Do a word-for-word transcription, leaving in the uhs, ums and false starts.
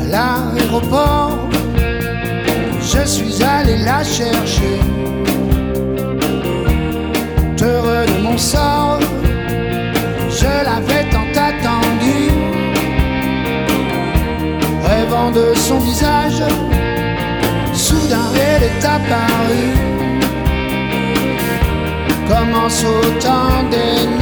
l'aéroport, je suis allé la chercher. Heureux de mon sort, je l'avais tant attendue. Rêvant de son visage, soudain elle est apparue. Comme en sautant des nuits.